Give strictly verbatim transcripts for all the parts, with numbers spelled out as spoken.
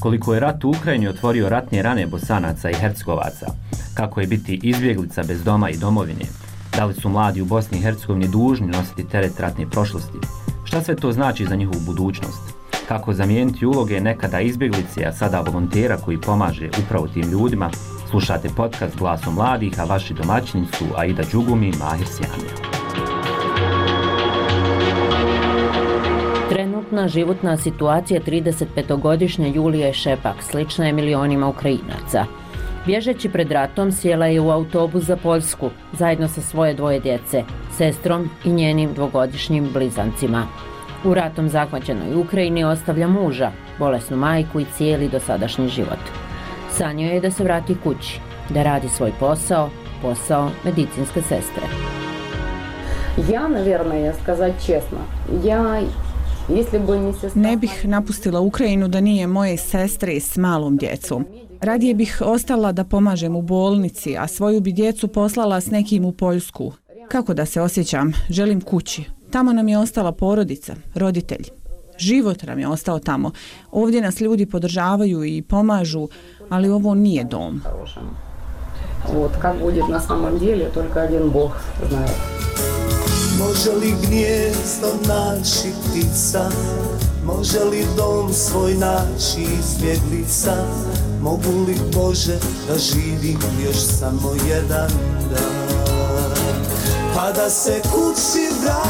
Koliko je rat u Ukrajini otvorio ratne rane Bosanaca i Hercegovaca, kako je biti izbjeglica bez doma i domovine, da li su mladi u Bosni i Hercegovini dužni nositi teret ratne prošlosti, šta sve to znači za njihovu budućnost, kako zamijeniti uloge nekada izbjeglice, a sada volontera koji pomaže upravo tim ljudima. Slušate podcast Glasom mladih, a vaši domaćini su Aida Đugumi i Mahir Sjamija. Trenutna životna situacija tridesetpetogodišnje Julije Šepak slična je milionima Ukrajinaca. Bježeći pred ratom sjela je u autobus za Poljsku zajedno sa svoje dvoje djece, sestrom i njenim dvogodišnjim blizancima. U ratom zahvaćenoj Ukrajini ostavlja muža, bolesnu majku i cijeli dosadašnji život. Sanjao je da se vrati kući, da radi svoj posao, posao medicinske sestre. Ja, naверное, сказать честно, ja Ne bih napustila Ukrajinu da nije moje sestre s malom djecom. Radije bih ostala da pomažem u bolnici, a svoju bi djecu poslala s nekim u Poljsku. Kako da se osjećam? Želim kući. Tamo nam je ostala porodica, roditelji. Život nam je ostao tamo. Ovdje nas ljudi podržavaju i pomažu, ali ovo nije dom. Вот как будет на самом деле, только один Бог знает. Može li gnijezdo naći ptica, može li dom svoj naći izbjeglica, mogu li Bože da živim još samo jedan dan, pa da se kući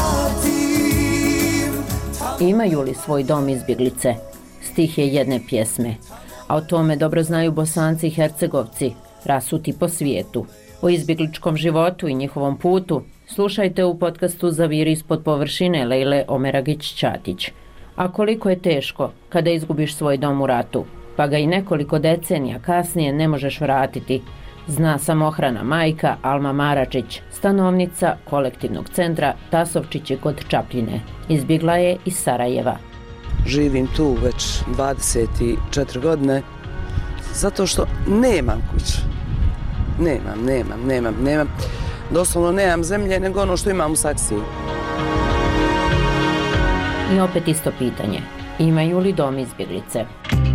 vratim. Imaju li svoj dom izbjeglice? Stih je jedne pjesme, a o tome dobro znaju Bosanci i Hercegovci, rasuti po svijetu. O izbjegličkom životu i njihovom putu slušajte u podcastu Zaviri ispod površine Lejle Omeragić-Ćatić. A koliko je teško kada izgubiš svoj dom u ratu, pa ga i nekoliko decenija kasnije ne možeš vratiti, zna samohrana majka Alma Maračić, stanovnica kolektivnog centra Tasovčići kod Čapljine. Izbjegla je iz Sarajeva. Živim tu već dvadeset četiri godine zato što nemam kuću. Nemam, nemam, nemam, nemam. Doslovno nemam zemlje nego ono što imam u saksiji. I opet isto pitanje. Imaju li dom izbjeglice?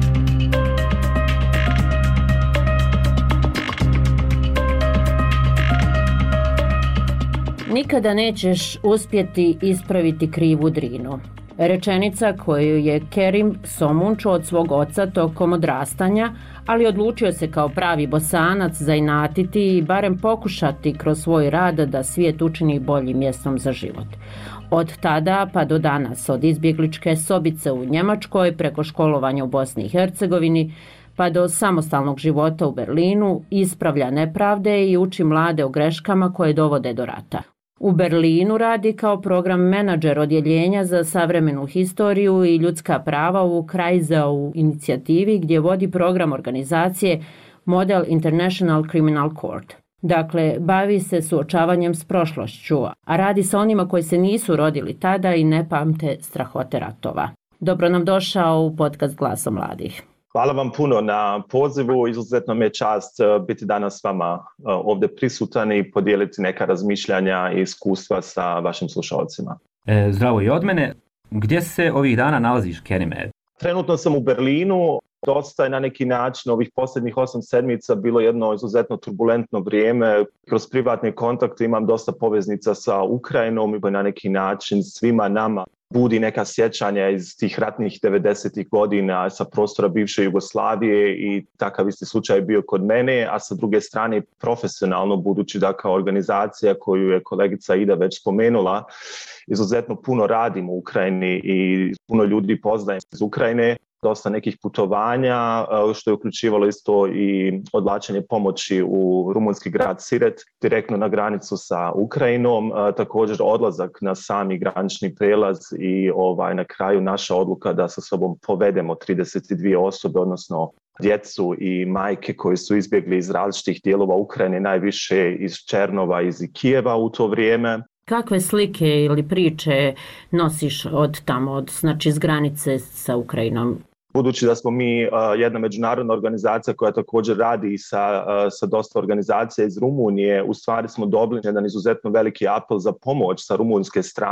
Nikada nećeš uspjeti ispraviti krivu Drinu. Rečenica koju je Kerim Somun čuo od svog oca tokom odrastanja, ali odlučio se kao pravi Bosanac zainatiti i barem pokušati kroz svoj rad da svijet učini boljim mjestom za život. Od tada pa do danas, od izbjegličke sobice u Njemačkoj preko školovanja u Bosni i Hercegovini pa do samostalnog života u Berlinu, ispravlja nepravde i uči mlade o greškama koje dovode do rata. U Berlinu radi kao program menadžer odjeljenja za savremenu historiju i ljudska prava u Kreisau inicijativi gdje vodi program organizacije Model International Criminal Court. Dakle, bavi se suočavanjem s prošlošću, a radi sa onima koji se nisu rodili tada i ne pamte strahote ratova. Dobro nam došao u podcast Glasom mladih. Hvala vam puno na pozivu, izuzetno mi je čast biti danas s vama ovdje prisutan i podijeliti neka razmišljanja i iskustva sa vašim slušalcima. E, zdravo i od mene. Gdje se ovih dana nalaziš, Kerime? Trenutno sam u Berlinu. Dosta je na neki način ovih posljednjih osam sedmica bilo jedno izuzetno turbulentno vrijeme. Kroz privatne kontakte imam dosta poveznica sa Ukrajinom i na neki način svima nama budi neka sjećanja iz tih ratnih devedesetih godina sa prostora bivše Jugoslavije i takav isti slučaj bio kod mene, a sa druge strane profesionalno, budući da kao organizacija koju je kolegica Ida već spomenula, izuzetno puno radim u Ukrajini i puno ljudi poznajem iz Ukrajine. Dosta nekih putovanja, što je uključivalo isto i odvlačenje pomoći u rumunski grad Siret, direktno na granicu sa Ukrajinom, također odlazak na sami granični prijelaz i ovaj, na kraju naša odluka da sa sobom povedemo trideset dvije osobe, odnosno djecu i majke koji su izbjegli iz različitih dijelova Ukrajine, najviše iz Černova, iz Kijeva u to vrijeme. Kakve slike ili priče nosiš od tamo, od, znači iz granice sa Ukrajinom? Budući da smo mi uh, jedna međunarodna organizacija koja također radi sa, uh, sa dosta organizacija iz Rumunije, u stvari smo dobili jedan izuzetno veliki apel za pomoć sa rumunjske strane.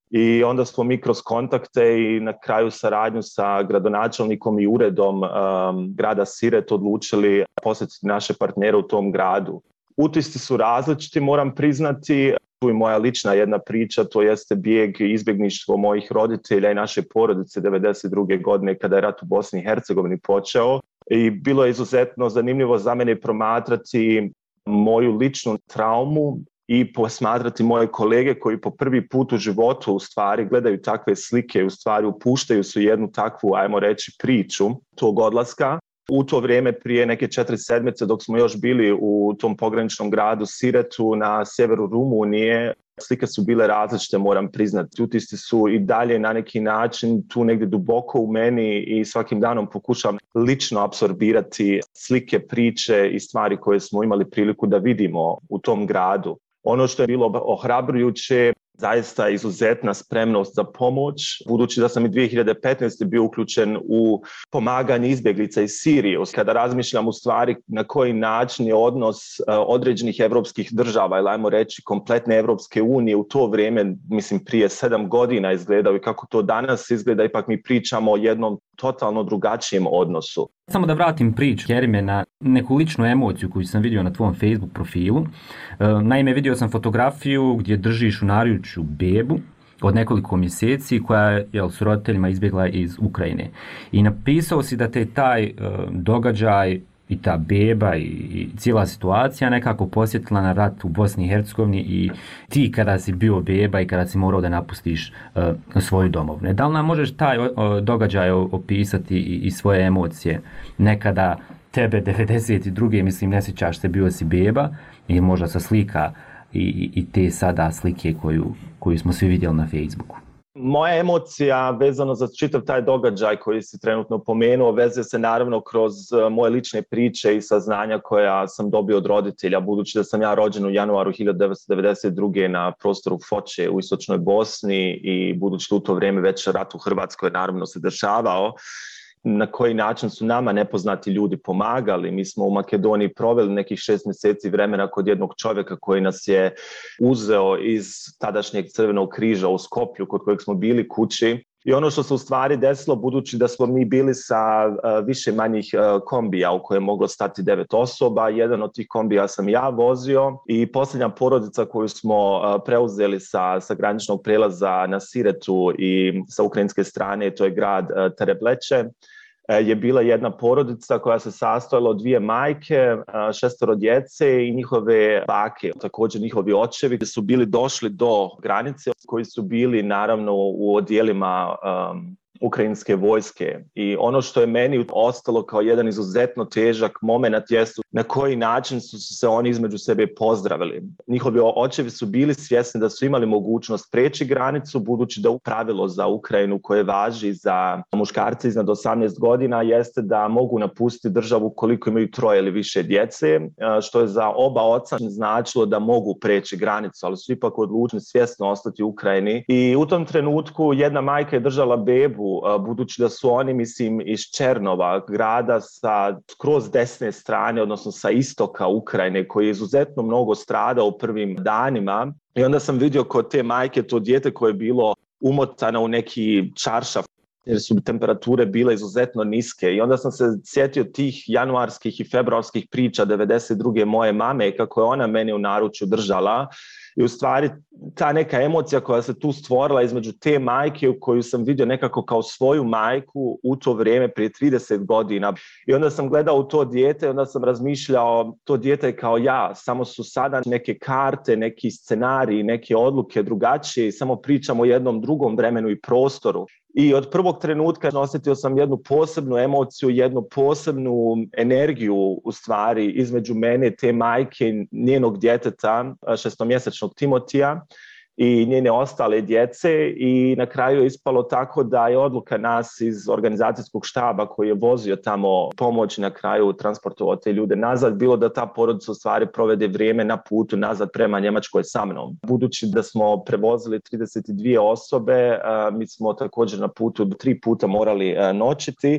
I onda smo mi kroz kontakte i na kraju saradnju sa gradonačelnikom i uredom um, grada Siret odlučili posjetiti naše partnere u tom gradu. Utisci su različiti, moram priznati. Tu je moja lična jedna priča, to jeste bijeg i izbjegništvo mojih roditelja i naše porodice devedeset druge godine kada je rat u Bosni i Hercegovini počeo. I bilo je izuzetno zanimljivo za mene promatrati moju ličnu traumu i posmatrati moje kolege koji po prvi put u životu u stvari gledaju takve slike, u stvari upuštaju su jednu takvu, ajmo reći, priču tog odlaska. U to vrijeme prije neke četiri sedmice dok smo još bili u tom pograničnom gradu Siretu na sjeveru Rumunije, slike su bile različite, moram priznati. Utisci su i dalje na neki način tu negdje duboko u meni i svakim danom pokušam lično apsorbirati slike, priče i stvari koje smo imali priliku da vidimo u tom gradu. Ono što je bilo ohrabrujuće, zaista izuzetna spremnost za pomoć, budući da sam i dvije hiljade petnaeste. bio uključen u pomaganje izbjeglica iz Sirije. Kada razmišljam u stvari na koji način je odnos određenih evropskih država, ili ajmo reći kompletne Evropske unije u to vrijeme, mislim prije sedam godina izgledao i kako to danas izgleda, ipak mi pričamo o jednom totalno drugačijem odnosu. Samo da vratim priču, Kerime, na neku ličnu emociju koju sam vidio na tvom Facebook profilu. Naime, vidio sam fotografiju gdje držiš u naručju bebu od nekoliko mjeseci koja je s roditeljima izbjegla iz Ukrajine. I napisao si da te taj uh, događaj i ta beba i, i cijela situacija nekako posjetila na rat u Bosni i Hercegovini i ti kada si bio beba i kada si morao da napustiš uh, svoju domovinu. Da li nam možeš taj uh, događaj opisati i, i svoje emocije nekada tebe devedeset druge. mislim ne sjećaš se, bio si beba i možda sa slika i, i te sada slike koju, koju smo svi vidjeli na Facebooku? Moja emocija vezano za čitav taj događaj koji si trenutno pomenuo vezuje se naravno kroz moje lične priče i saznanja koja sam dobio od roditelja, budući da sam ja rođen u januaru hiljadu devetsto devedeset druge. na prostoru Foče u istočnoj Bosni i budući da u to vrijeme već rat u Hrvatskoj naravno se dešavao. Na koji način su nama nepoznati ljudi pomagali. Mi smo u Makedoniji proveli nekih šest mjeseci vremena kod jednog čovjeka koji nas je uzeo iz tadašnjeg Crvenog križa u Skoplju, kod kojeg smo bili kući. I ono što se u stvari desilo, budući da smo mi bili sa uh, više manjih uh, kombija u koje je moglo stati devet osoba, jedan od tih kombija sam ja vozio i posljednja porodica koju smo uh, preuzeli sa, sa graničnog prelaza na Siretu i sa ukrajinske strane, to je grad uh, Terebleče, je bila jedna porodica koja se sastojala od dvije majke, šestero djece i njihove bake. Također njihovi očevi su bili došli do granice koji su bili naravno u odjelima um, ukrajinske vojske. I ono što je meni ostalo kao jedan izuzetno težak moment jest na koji način su se oni između sebe pozdravili. Njihovi očevi su bili svjesni da su imali mogućnost preći granicu, budući da pravilo za Ukrajinu koje važi za muškarce iznad osamnaest godina jeste da mogu napustiti državu koliko imaju troje ili više djece, što je za oba oca značilo da mogu preći granicu, ali su ipak odlučili svjesno ostati u Ukrajini. I u tom trenutku jedna majka je držala bebu, budući da su oni, mislim, iz Černova, grada sa skroz desne strane, odnosno sa istoka Ukrajine, koji je izuzetno mnogo stradao u prvim danima. I onda sam vidio kod te majke to dijete koje je bilo umotano u neki čaršaf, jer su temperature bile izuzetno niske. I onda sam se sjetio tih januarskih i februarskih priča devedeset druge moje mame, kako je ona meni u naručju držala. I u stvari ta neka emocija koja se tu stvorila između te majke u koju sam vidio nekako kao svoju majku u to vrijeme prije trideset godina. I onda sam gledao u to dijete i onda sam razmišljao, to dijete je kao ja, samo su sada neke karte, neki scenariji, neke odluke drugačije i samo pričamo o jednom drugom vremenu i prostoru. I od prvog trenutka osjetio sam jednu posebnu emociju, jednu posebnu energiju u stvari između mene, te majke, njenog djeteta, šestomjesečnog Timotija i njene ostale djece i na kraju je ispalo tako da je odluka nas iz organizacijskog štaba koji je vozio tamo pomoć na kraju transportovao te ljude nazad, bilo da ta porodica u stvari provede vrijeme na putu nazad prema Njemačkoj sa mnom. Budući da smo prevozili trideset dvije osobe, mi smo također na putu tri puta morali noćiti.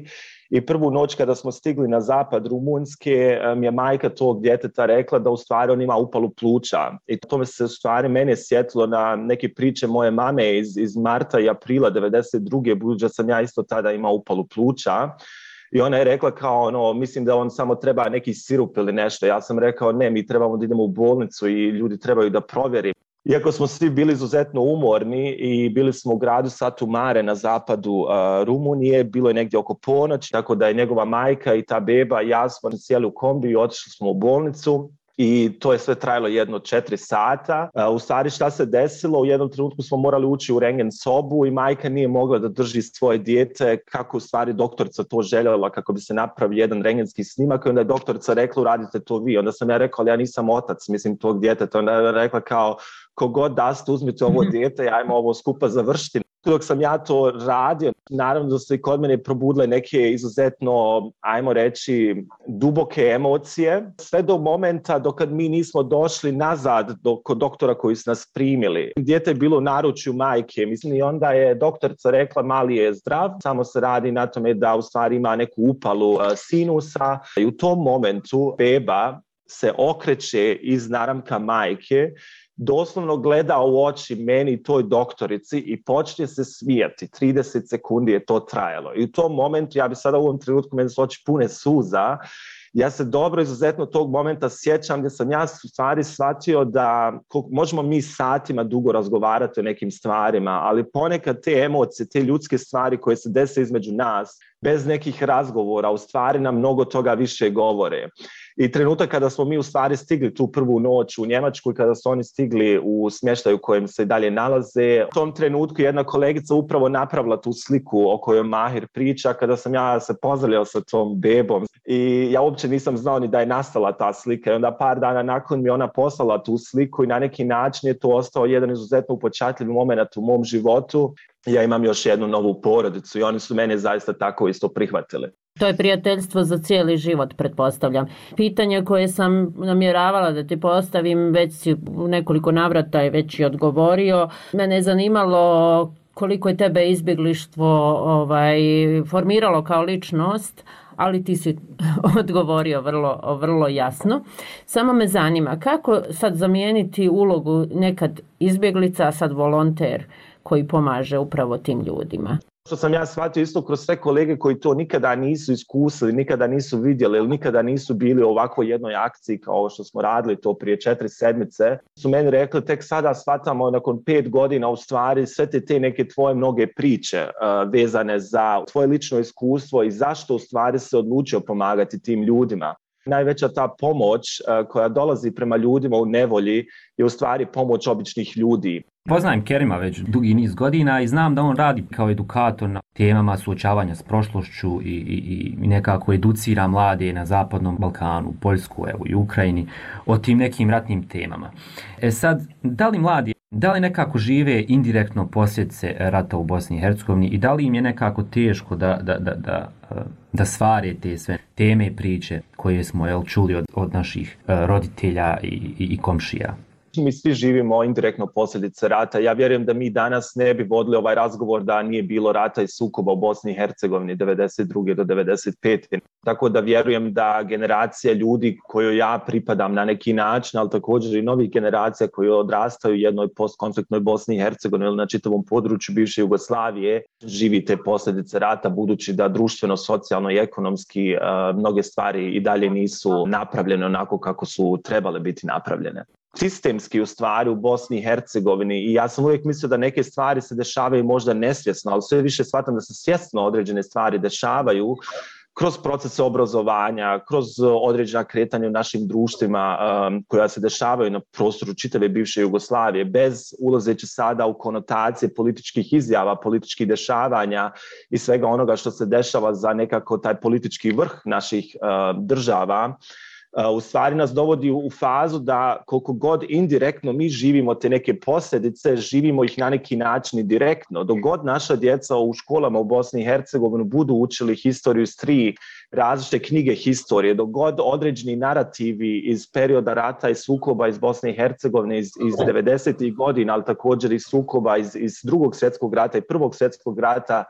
I prvu noć kada smo stigli na zapad Rumunjske, mi je majka tog djeteta rekla da u stvari on ima upalu pluća. I to me se u stvari mene sjetilo na neke priče moje mame iz, iz marta i aprila devedeset druge budući da sam ja isto tada imao upalu pluća. I ona je rekla kao, ono, mislim da on samo treba neki sirup ili nešto. Ja sam rekao, ne, mi trebamo da idemo u bolnicu i ljudi trebaju da provjeri. Iako smo svi bili izuzetno umorni i bili smo u gradu Satu Mare na zapadu uh, Rumunije, bilo je negdje oko ponoći, tako da je njegova majka i ta beba i ja smo sjeli u kombi i otišli smo u bolnicu. I to je sve trajalo jedno četiri sata. U stvari šta se desilo, u jednom trenutku smo morali ući u rengen sobu i majka nije mogla da drži svoje dijete kako u stvari doktorica to željela kako bi se napravio jedan rengenski snimak i onda je doktorica rekla uradite to vi. Onda sam ja rekao ali ja nisam otac, mislim tog djeteta. Onda je rekla kao kogod da ste uzmite ovo dijete, ajmo ovo skupa završiti. Dok sam ja to radio, naravno da su i kod mene probudile neke izuzetno, ajmo reći, duboke emocije. Sve do momenta dok mi nismo došli nazad do, kod doktora koji su nas primili. Dijete je bilo u naručju majke, mislim, i onda je doktorica rekla mali je zdrav, samo se radi na tome da u stvari ima neku upalu uh, sinusa. I u tom momentu beba se okreće iz naramka majke, doslovno gleda u oči meni i toj doktorici i počne se smijati. trideset sekundi je to trajalo. I u tom momentu, ja bi sada u ovom trenutku, meni su oči pune suza, ja se dobro izuzetno tog momenta sjećam gdje sam ja u stvari shvatio da možemo mi satima dugo razgovarati o nekim stvarima, ali ponekad te emocije, te ljudske stvari koje se dese između nas, bez nekih razgovora, u stvari nam mnogo toga više govore. I trenutak kada smo mi u stvari stigli tu prvu noć u Njemačku i kada su oni stigli u smještaju u kojem se dalje nalaze, u tom trenutku jedna kolegica upravo napravila tu sliku o kojoj Mahir priča kada sam ja se pozdravljao sa tom bebom i ja uopće nisam znao ni da je nastala ta slika i onda par dana nakon mi ona poslala tu sliku i na neki način je to ostao jedan izuzetno upečatljiv moment u mom životu. Ja imam još jednu novu porodicu i oni su mene zaista tako isto prihvatili. To je prijateljstvo za cijeli život, pretpostavljam. Pitanje koje sam namjeravala da ti postavim, već si u nekoliko navrata i već i odgovorio. Mene je zanimalo koliko je tebe izbjeglištvo ovaj, formiralo kao ličnost, ali ti si odgovorio vrlo, vrlo jasno. Samo me zanima kako sad zamijeniti ulogu nekad izbjeglica, a sad volonter koji pomaže upravo tim ljudima. Što sam ja shvatio isto kroz sve kolege koji to nikada nisu iskusili, nikada nisu vidjeli ili nikada nisu bili u ovakvoj jednoj akciji kao što smo radili to prije četiri sedmice, su meni rekli tek sada shvatamo nakon pet godina u stvari sve te, te neke tvoje mnoge priče uh, vezane za tvoje lično iskustvo i zašto u stvari se odlučio pomagati tim ljudima. Najveća ta pomoć uh, koja dolazi prema ljudima u nevolji je u stvari pomoć običnih ljudi. Poznajem Kerima već dugi niz godina i znam da on radi kao edukator na temama suočavanja s prošlošću i, i, i nekako educira mlade na Zapadnom Balkanu, u Poljsku, evo i Ukrajini o tim nekim ratnim temama. E sad, da li mladi, da li nekako žive indirektno posljedice rata u Bosni i Hercegovini i da li im je nekako teško da, da, da, da, da svare te sve teme i priče koje smo jel, čuli od, od naših roditelja i, i, i komšija? Mi svi živimo indirektno posljedice rata. Ja vjerujem da mi danas ne bi vodili ovaj razgovor da nije bilo rata i sukoba u Bosni i Hercegovini devedeset druge do devedeset pete Tako da vjerujem da generacija ljudi kojoj ja pripadam na neki način, ali također i novih generacija koji odrastaju u jednoj postkonfliktnoj Bosni i Hercegovini ili na čitavom području bivše Jugoslavije, živi te posljedice rata budući da društveno, socijalno i ekonomski uh, mnoge stvari i dalje nisu napravljene onako kako su trebale biti napravljene. Sistemski u stvari u Bosni i Hercegovini i ja sam uvijek mislio da neke stvari se dešavaju možda nesvjesno, ali sve više shvatam da se svjesno određene stvari dešavaju kroz procese obrazovanja, kroz određena kretanja u našim društvima um, koja se dešavaju na prostoru čitave bivše Jugoslavije, bez ulazeći sada u konotacije političkih izjava, političkih dešavanja i svega onoga što se dešava za nekako taj politički vrh naših uh, država. Uh, u stvari nas dovodi u fazu da koliko god indirektno mi živimo te neke posljedice, živimo ih na neki način i direktno. Dok god naša djeca u školama u Bosni i Hercegovini budu učili historiju iz tri različite knjige historije, dok god određeni narativi iz perioda rata i sukoba iz Bosne i Hercegovine iz, iz devedesetih godina, ali također i sukoba iz, iz drugog svjetskog rata i prvog svjetskog rata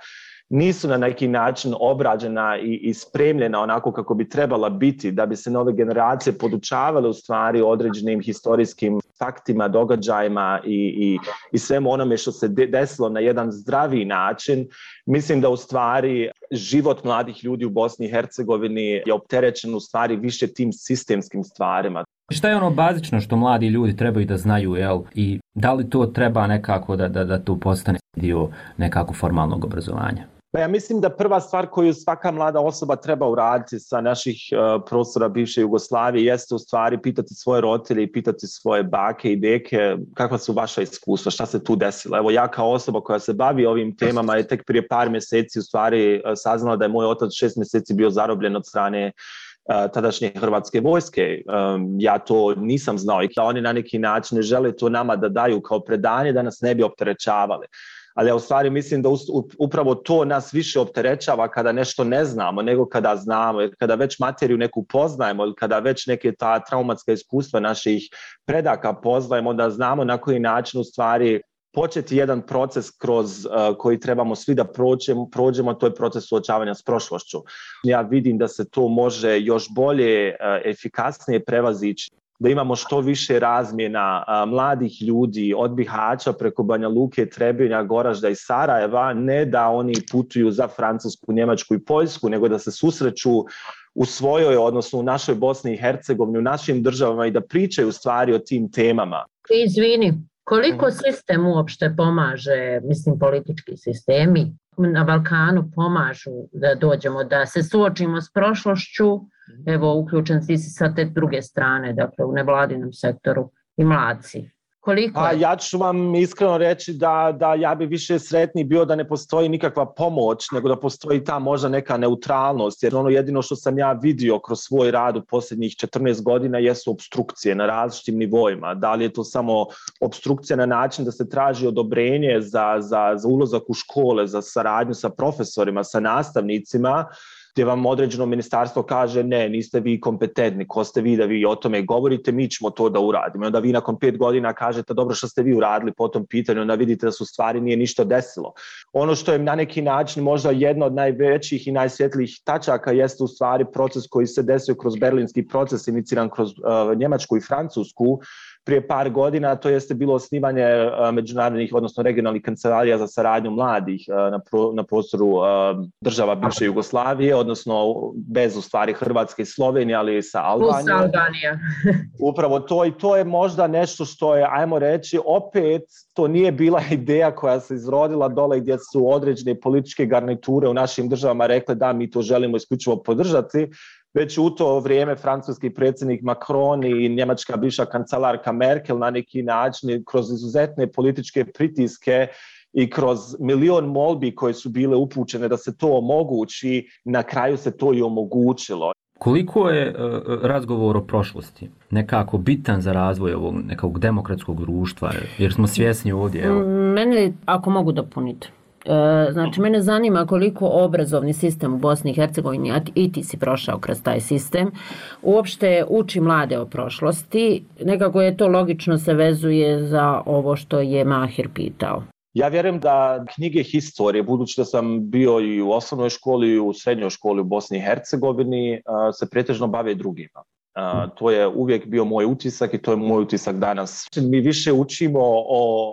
nisu na neki način obrađena i, i spremljena onako kako bi trebala biti, da bi se nove generacije podučavale u stvari određenim historijskim faktima, događajima i, i, i svemu onome što se desilo na jedan zdraviji način. Mislim da u stvari život mladih ljudi u Bosni i Hercegovini je opterećen u stvari više tim sistemskim stvarima. Šta je ono bazično što mladi ljudi trebaju da znaju, jel? I da li to treba nekako da, da, da to postane dio nekako formalnog obrazovanja? Pa ja mislim da prva stvar koju svaka mlada osoba treba uraditi sa naših uh, prostora bivše Jugoslavije jeste u stvari pitati svoje roditelje i pitati svoje bake i deke kakva su vaša iskustva, šta se tu desilo. Evo ja kao osoba koja se bavi ovim temama je tek prije par mjeseci u stvari uh, saznala da je moj otac šest mjeseci bio zarobljen od strane Uh, tadašnje hrvatske vojske. Um, ja to nisam znao i oni na neki način ne žele to nama da daju kao predanje da nas ne bi opterećavali. Ali ja u stvari mislim da upravo to nas više opterećava kada nešto ne znamo nego kada znamo, jer kada već materiju neku poznajemo ili kada već neke ta traumatska iskustva naših predaka poznajemo, onda znamo na koji način u stvari početi jedan proces kroz uh, koji trebamo svi da prođemo, prođemo, to je proces suočavanja s prošlošću. Ja vidim da se to može još bolje, uh, efikasnije prevazići, da imamo što više razmjena uh, mladih ljudi od Bihaća preko Banja Luke, Trebinja, Goražda i Sarajeva, ne da oni putuju za Francusku, Njemačku i Poljsku, nego da se susreću u svojoj, odnosno u našoj Bosni i Hercegovini, u našim državama i da pričaju stvari o tim temama. Izvini. Koliko sistem uopšte pomaže, mislim politički sistemi na Balkanu pomažu da dođemo, da se suočimo s prošlošću, evo uključen si sa te druge strane, dakle u nevladinom sektoru i mladci. Koliko A, ja ću vam iskreno reći da, da ja bi više sretniji bio da ne postoji nikakva pomoć, nego da postoji ta možda neka neutralnost, jer ono jedino što sam ja vidio kroz svoj rad u posljednjih četrnaest godina jesu opstrukcije na različitim nivoima. Da li je to samo opstrukcija na način da se traži odobrenje za, za, za ulazak u škole, za saradnju sa profesorima, sa nastavnicima, gdje vam određeno ministarstvo kaže ne, niste vi kompetentni, ko ste vi da vi o tome govorite, mi ćemo to da uradimo. I onda vi nakon pet godina kažete dobro što ste vi uradili po tom pitanju, onda vidite da su stvari nije ništa desilo. Ono što je na neki način možda jedno od najvećih i najsvjetlijih tačaka jeste u stvari proces koji se desio kroz berlinski proces, iniciran kroz uh, Njemačku i Francusku, prije par godina, to jeste bilo osnivanje uh, međunarodnih, odnosno regionalnih kancelarija za saradnju mladih uh, na, pro, na prostoru uh, država bivše Jugoslavije, odnosno bez u stvari Hrvatske i Slovenije, ali sa Albanijom. Plus Albanija. Upravo to i to je možda nešto što je, ajmo reći, opet to nije bila ideja koja se izrodila dole gdje su određene političke garniture u našim državama rekle da mi to želimo isključivo podržati, već u to vrijeme francuski predsjednik Macron i njemačka bivša kancelarka Merkel na neki način kroz izuzetne političke pritiske i kroz milion molbi koje su bile upućene da se to omogući, na kraju se to i omogućilo. Koliko je uh, razgovor o prošlosti nekako bitan za razvoj ovog nekog demokratskog društva, jer smo svjesni ovdje? Evo. Mene, ako mogu dopuniti, znači mene zanima koliko obrazovni sistem u Bosni i Hercegovini, a i ti si prošao kroz taj sistem, uopšte uči mlade o prošlosti. Nekako je to logično se vezuje za ovo što je Mahir pitao. Ja vjerujem da knjige historije, budući da sam bio i u osnovnoj školi i u srednjoj školi u Bosni i Hercegovini, se pretežno bave drugima. Uh, to je uvijek bio moj utisak i to je moj utisak danas. Mi više učimo o,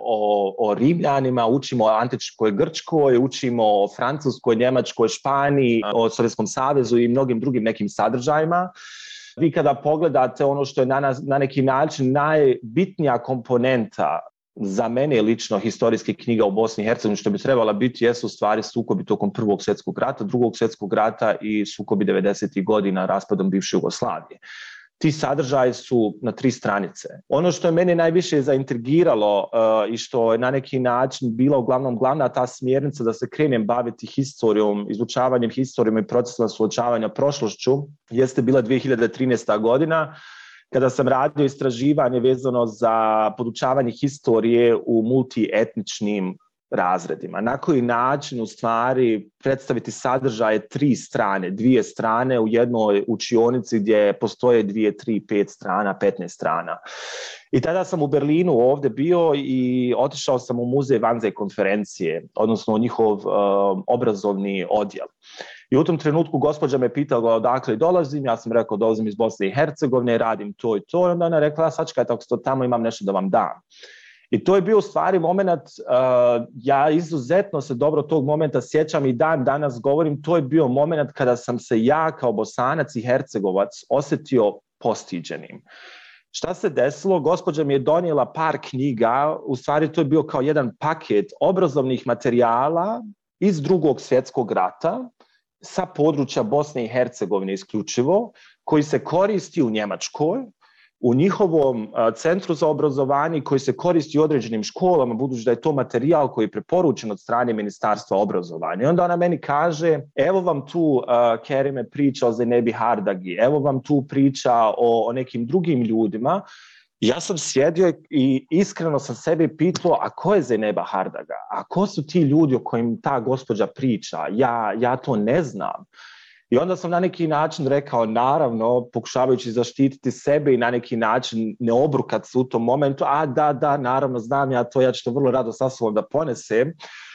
o, o Rimljanima, učimo o antičkoj Grčkoj, učimo o Francuskoj, Njemačkoj, Španiji, o Sovjetskom savezu i mnogim drugim nekim sadržajima. Vi kada pogledate ono što je na, nas, na neki način najbitnija komponenta za mene lično historijskih knjiga u Bosni i Hercegovini što bi trebala biti jesu stvari sukobi tokom Prvog svjetskog rata, Drugog svjetskog rata i sukobi devedesetih godina raspadom bivše Jugoslavije. Ti sadržaji su na tri stranice. Ono što je mene najviše zaintrigiralo uh, i što je na neki način bila uglavnom glavna ta smjernica da se krenem baviti historijom, izučavanjem historijom i procesom suočavanja prošlošću, jeste bila dvije hiljade trinaesta. godina, kada sam radio istraživanje vezano za podučavanje historije u multietničnim razredima. Na koji način u stvari predstaviti sadržaje tri strane, dvije strane u jednoj učionici gdje postoje dvije, tri, pet strana, petnaest strana. I tada sam u Berlinu ovdje bio i otišao sam u muzej Wannsee konferencije, odnosno njihov uh, obrazovni odjel. I u tom trenutku gospođa me pitala odakle dolazim, ja sam rekao dolazim iz Bosne i Hercegovine, radim to i to, i onda ona rekla, sačekajte ako ste tamo, imam nešto da vam dam. I to je bio u stvari moment, uh, ja izuzetno se dobro tog momenta sjećam i dan danas govorim, to je bio moment kada sam se ja kao Bosanac i Hercegovac osjetio postiđenim. Šta se desilo? Gospođa mi je donijela par knjiga, u stvari to je bio kao jedan paket obrazovnih materijala iz Drugog svjetskog rata, sa područja Bosne i Hercegovine isključivo, koji se koristi u Njemačkoj, u njihovom centru za obrazovanje, koji se koristi u određenim školama, budući da je to materijal koji je preporučen od strane Ministarstva obrazovanja. I onda ona meni kaže, evo vam tu uh, Kerime priča o Zenebi Hardagi, evo vam tu priča o, o nekim drugim ljudima. Ja sam sjedio i iskreno sam sebi pitao, a ko je Zeneba Hardaga? A ko su ti ljudi o kojim ta gospođa priča? Ja, ja to ne znam. I onda sam na neki način rekao, naravno, pokušavajući zaštititi sebe i na neki način ne obrukat se u tom momentu, a da, da, naravno, znam ja to, ja ću to vrlo rado sa sobom da ponesem.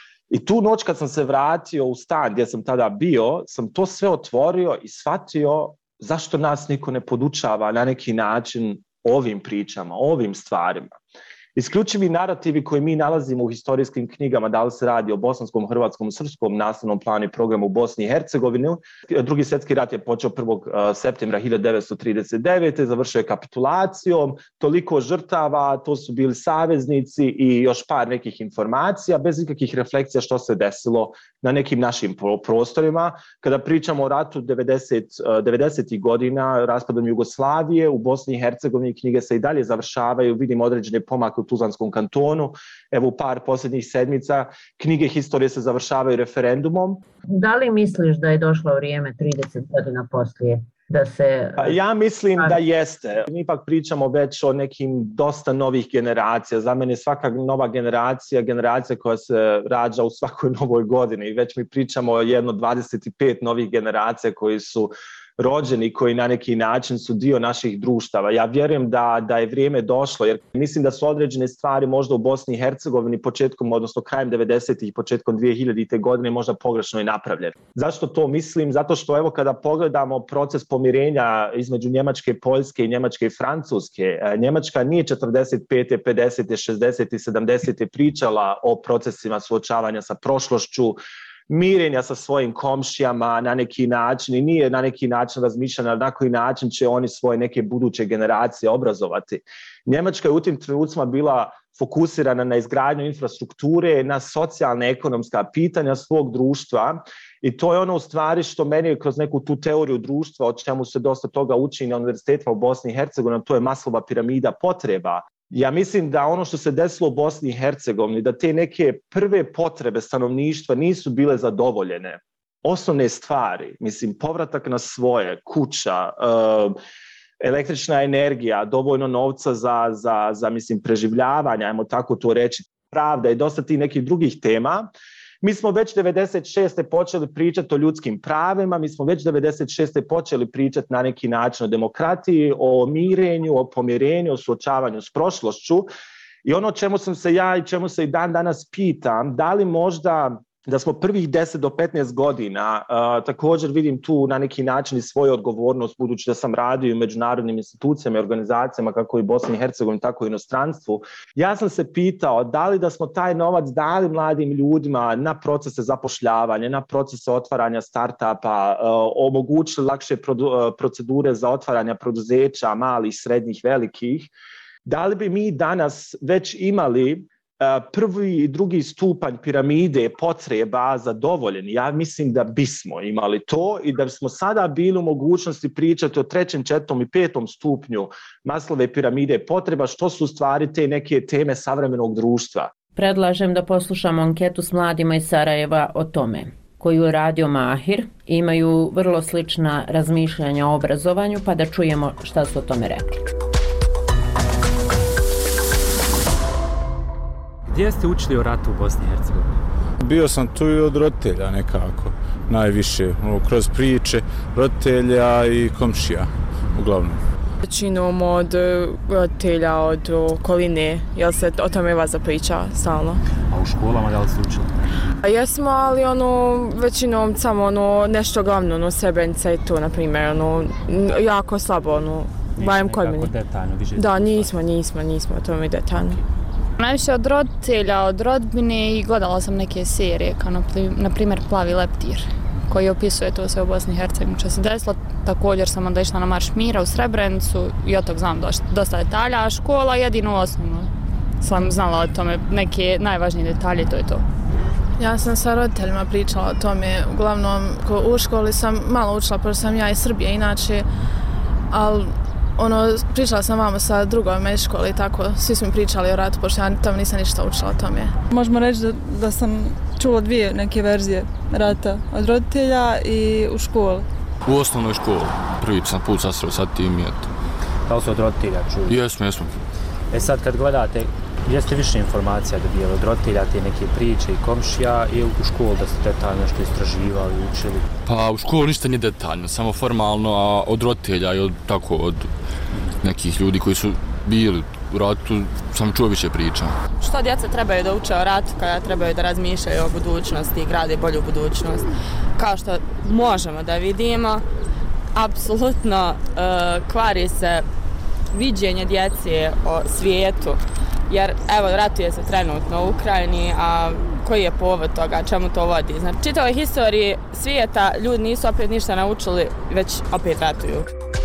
I tu noć kad sam se vratio u stan gdje sam tada bio, sam to sve otvorio i shvatio zašto nas niko ne podučava na neki način ovim pričama, ovim stvarima. Isključivi narativi koje mi nalazimo u historijskim knjigama, da li se radi o bosanskom, hrvatskom, srpskom nastavnom planu i programu u Bosni i Hercegovini. Drugi svjetski rat je počeo prvog septembra hiljadu devetsto trideset devete. Završio je kapitulacijom, toliko žrtava, to su bili saveznici i još par nekih informacija, bez ikakvih refleksija što se desilo na nekim našim prostorima. Kada pričamo o ratu devedesetih godina, raspadom Jugoslavije, u Bosni i Hercegovini knjige se i dalje završavaju, vidimo određene pomake u Tuzlanskom kantonu. Evo u par posljednjih sedmica knjige historije se završavaju referendumom. Da li misliš da je došlo vrijeme trideset godina poslije da se... Ja mislim da jeste. Mi ipak pričamo već o nekim dosta novih generacija. Za mene je svaka nova generacija, generacija koja se rađa u svakoj novoj godini. I već mi pričamo o jedno dvadeset pet novih generacija koji su rođeni, koji na neki način su dio naših društava. Ja vjerujem da, da je vrijeme došlo, jer mislim da su određene stvari možda u Bosni i Hercegovini početkom, odnosno krajem devedesetih i početkom dvije hiljadite godine možda pogrešno i napravljene. Zašto to mislim? Zato što evo kada pogledamo proces pomirenja između Njemačke, Poljske i Njemačke i Francuske, Njemačka nije četrdeset pete, pedesete, šezdesete i sedamdesete pričala o procesima suočavanja sa prošlošću, mirenja sa svojim komšijama na neki način i nije na neki način razmišljena na koji način će oni svoje neke buduće generacije obrazovati. Njemačka je u tim trenucima bila fokusirana na izgradnju infrastrukture, na socijalne ekonomska pitanja svog društva i to je ono u stvari što meni kroz neku tu teoriju društva, o čemu se dosta toga uči na univerzitetima u Bosni i Hercegovini, to je Maslova piramida potreba. Ja mislim da ono što se desilo u Bosni i Hercegovini, da te neke prve potrebe stanovništva nisu bile zadovoljene. Osnovne stvari, mislim, povratak na svoje, kuća, uh, električna energija, dovoljno novca za, za, za mislim, preživljavanje, ajmo tako to reći, pravda i dosta tih nekih drugih tema. Mi smo već devedeset šeste počeli pričati o ljudskim pravima, mi smo već devedeset šeste počeli pričati na neki način o demokratiji, o mirenju, o pomirenju, o suočavanju s prošlošću. I ono čemu sam se ja i čemu se i dan danas pitam, da li možda da smo prvih deset do petnaest godina, uh, također vidim tu na neki način i svoju odgovornost, budući da sam radio u međunarodnim institucijama i organizacijama, kako i Bosni i Hercegovini, tako i inostranstvu. Ja sam se pitao da li da smo taj novac dali mladim ljudima na procese zapošljavanja, na procese otvaranja startupa, uh, omogućili lakše produ- uh, procedure za otvaranja produzeća, malih, srednjih, velikih. Da li bi mi danas već imali prvi i drugi stupanj piramide potreba zadovoljeni? Ja mislim da bismo imali to i da bismo sada bili u mogućnosti pričati o trećem, četvrtom i petom stupnju Maslove piramide potreba, što su u stvari te neke teme savremenog društva. Predlažem da poslušamo anketu s mladima iz Sarajeva o tome, koju je radio Mahir. Imaju vrlo slična razmišljanja o obrazovanju, pa da čujemo šta su o tome rekli. Gdje ste učili o ratu u Bosni i Hercegovini? Bio sam tu i od roditelja nekako, najviše, kroz priče roditelja i komšija, uglavnom. Većinom od roditelja, od okoline, jel se o tome vas zapriča stalno. A u školama da li ste učili? A jesmo, ali ono, većinom samo ono, nešto glavno, ono, Srebrenica i to, na primjer, ono, jako slabo, ono, bajem kod meni. Detaljno, više da, nismo, nismo, nismo o tome detaljno. Najviše od roditelja, od rodbine i gledala sam neke serije, kao na primjer Plavi leptir, koji opisuje to sve u Bosni i Hercegovini što se desilo. Također sam onda išla na Marš mira u Srebrenicu i od tog znam dosta detalja, a škola jedino osnovno sam znala o tome, neke najvažnije detalje, to je to. Ja sam sa roditeljima pričala o tome, uglavnom u školi sam malo učila, pošto sam ja iz Srbije inače, ali ono, pričala sam vamo sa drugom iz škole i tako, svi su mi pričali o ratu, pošto ja tamo nisam ništa učila o tome. Možemo reći da, da sam čula dvije neke verzije rata, od roditelja i u školi. U osnovnoj školi, prvi sam put sasreo sa tim i eto. Da li su od roditelja čuli? Jesmo, jesmo. E sad kad gledate, jeste više informacija dobijali od roditelja, te neke priče i komšija, i u školu da ste detaljno nešto istraživali, učili? Pa u školu ništa nije detaljno, samo formalno, a od roditelja i od, tako, od nekih ljudi koji su bili u ratu sam čuo više priča. Što djeca trebaju da uče o ratu kada trebaju da razmišljaju o budućnosti i grade bolju budućnost? Kao što možemo da vidimo, apsolutno uh, kvari se viđenje djece o svijetu. Jer evo, ratuje se trenutno u Ukrajini, a koji je povod toga, čemu to vodi? Znači, čitavoj historiji svijeta ljudi nisu opet ništa naučili, već opet ratuju.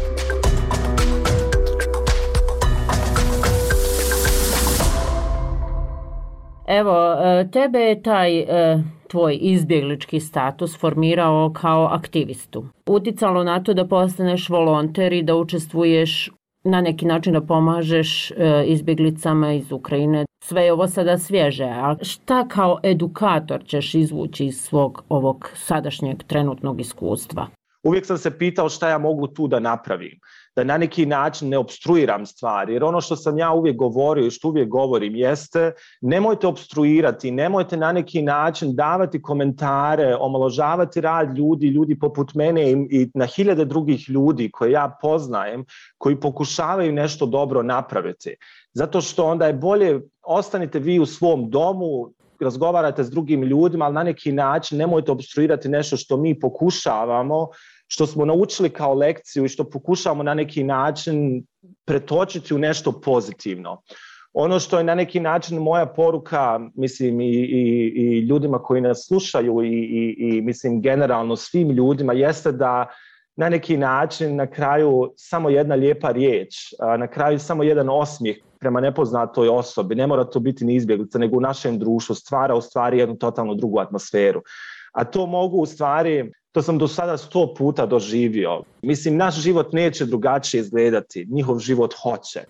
Evo, tebe je taj tvoj izbjeglički status formirao kao aktivistu. Uticalo na to da postaneš volonter i da učestvuješ na neki način, da pomažeš izbjeglicama iz Ukrajine. Sve je ovo sada svježe, a šta kao edukator ćeš izvući iz svog ovog sadašnjeg trenutnog iskustva? Uvijek sam se pitao šta ja mogu tu da napravim, da na neki način ne opstruiram stvari, jer ono što sam ja uvijek govorio i što uvijek govorim jeste nemojte opstruirati, nemojte na neki način davati komentare, omalovažavati rad ljudi, ljudi poput mene i, i na hiljade drugih ljudi koje ja poznajem, koji pokušavaju nešto dobro napraviti. Zato što onda je bolje, ostanite vi u svom domu, razgovarate s drugim ljudima, ali na neki način nemojte opstruirati nešto što mi pokušavamo, što smo naučili kao lekciju i što pokušavamo na neki način pretočiti u nešto pozitivno. Ono što je na neki način moja poruka, mislim, i, i, i ljudima koji nas slušaju i, i, i mislim generalno svim ljudima, jeste da na neki način na kraju samo jedna lijepa riječ, na kraju samo jedan osmijeh prema nepoznatoj osobi, ne mora to biti ni izbjeglica, nego u našem društvu stvara u stvari jednu totalno drugu atmosferu. A to mogu u stvari, to sam do sada sto puta doživio. Mislim, naš život neće drugačije izgledati, njihov život hoće.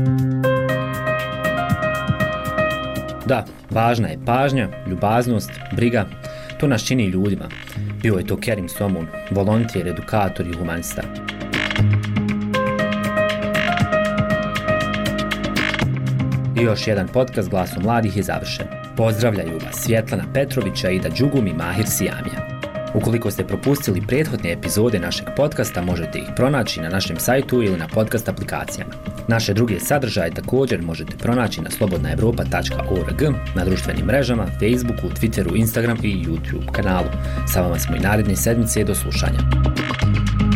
Da, važna je pažnja, ljubaznost, briga. To nas čini ljudima. Bio je to Kerim Somun, volonter, edukator i humanista. I još jedan podcast Glasom mladih je završen. Pozdravljaju vas Svjetlana Petrovića, Ida Đugum i Mahir Sijamija. Ukoliko ste propustili prethodne epizode našeg podcasta, možete ih pronaći na našem sajtu ili na podcast aplikacijama. Naše druge sadržaje također možete pronaći na slobodna evropa tačka org, na društvenim mrežama, Facebooku, Twitteru, Instagram i YouTube kanalu. Sa vama smo i naredne sedmice, do slušanja.